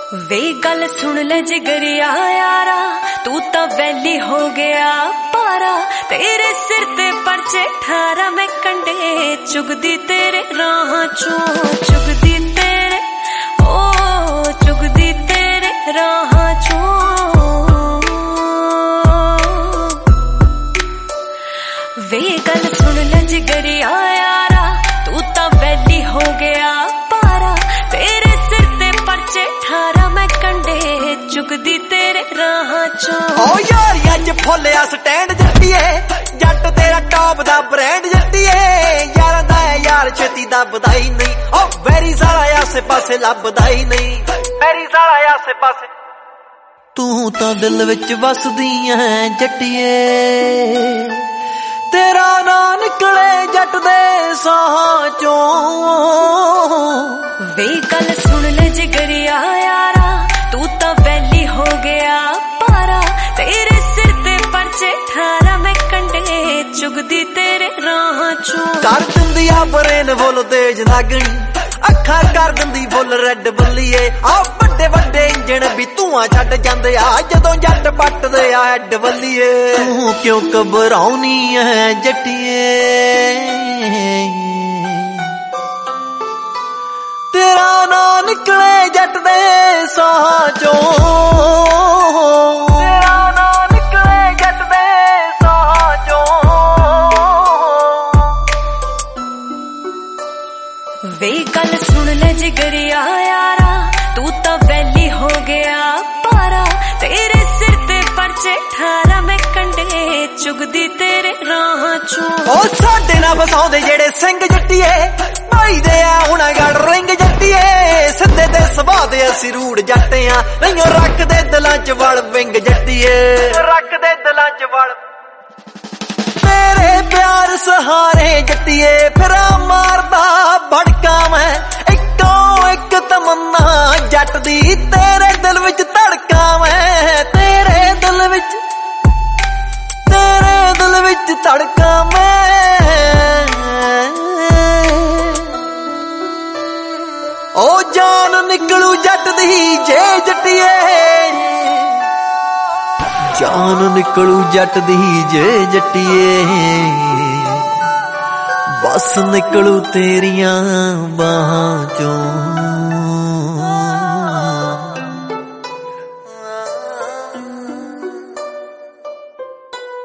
वे गल सुन ले जिगरिया यारा, तू तो वैली हो गया पारा। तेरे सिर ते परचे 18 में कंडे चुगदी तेरे राह चों, चुगदी तेरे ओ चुगदी तेरे राह चों। वे गल सुन ले जिगरिया यारा, तू तो वैली हो गया पारा। तेरे सिर ते परचे 18 में कंडे चुगदी तेरे राह चों। ओ यार अज फुलिया स्टैंड जट्टीए, जट तेरा टॉप दा ब्रांड जट्टीए। यार दा यार छेती दा बधाई नहीं, ओ वेरी सारा आसे पासे लभदा ही नहीं, वेरी सारा आसे पासे। तू तां दिल विच वसदी ऐ जट्टीए, तेरा ना निकले जट दे साह चों। वे गल सुन ले जिगरिया यारा, तू तो वैली हो गया पारा। तेरे सिर ते परचे 18 में कंडे चुगदी तेरे राह चों। कर दिंदी आ ब्रेन फुल तेज नागणी, अखा कर दिंदी फुल रेड बल्लीए। आ बड़े बड़े इंजन भी धुआं छड्ड जांदे आ जदों जट पटदे आ हैड बल्लीए। तू क्यों घबराउनी है जट्टीए, तेरा ना निकले जट दे साह चों, तेरा ना निकले जट दे साह चों। वे गल सुन ले जिगरिया यारा, तू तो वैली हो गया पारा। तेरे सिर ते परचे 18 में कंडे चुगदी तेरे राह चों। ओ साडे ना बसाउंदे जेड़े सिंह जट्टीए, भाई दे आ हुणा गड़ रिंग जट्टीए। सिद्धे ते सुभाऽ दे असीं रूड़ जट्टे आ, नहीं रखदे दिलां च वल विंग जट्टीए, रखदे दिलां च वल। तेरे प्यार सहारे जट्टीए फिरा मारदा भड़का मैं, इक्को इक तमन्ना जट दी तेरे दिल विच धड़का मैं। तेरे दिल विच धड़का मैं। ओ जान निकलू जट दी जे जट्टीए, जान निकलू जट दी जे जट्टीए। बस निकलू तेरियां बाहां चों।